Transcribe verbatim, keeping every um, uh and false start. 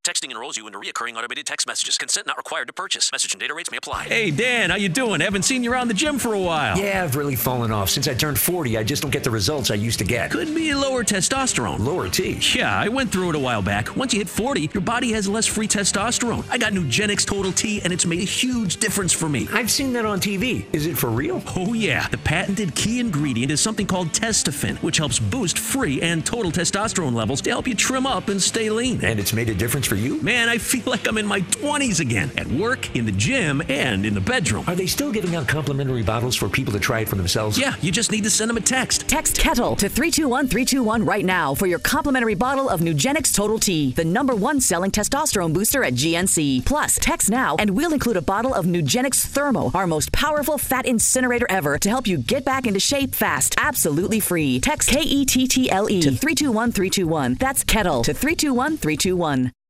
Texting enrolls you into recurring automated text messages. Consent not required to purchase. Message and data rates may apply. Hey, Dan, how you doing? Haven't seen you around the gym for a while. Yeah, I've really fallen off. Since I turned forty, I just don't get the results I used to get. Could be lower testosterone. Lower T? Yeah, I went through it a while back. Once you hit forty, your body has less free testosterone. I got Nugenix Total T, and it's made a huge difference for me. I've seen that on T V. Is it for real? Oh, yeah. The patented key ingredient is something called Testofen, which helps boost free and total testosterone levels to help you trim up and stay lean. And it's made a difference for you? Man, I feel like I'm in my twenties again. At work, in the gym, and in the bedroom. Are they still giving out complimentary bottles for people to try it for themselves? Yeah, you just need to send them a text. Text KETTLE to three two one three two one right now for your complimentary bottle of Nugenix Total T, the number one selling testosterone booster at G N C. Plus, text now and we'll include a bottle of Nugenix Thermo, our most powerful fat incinerator ever, to help you get back into shape fast. Absolutely free. Text K E T T L E to three two one three two one. That's KETTLE to three two one three two one.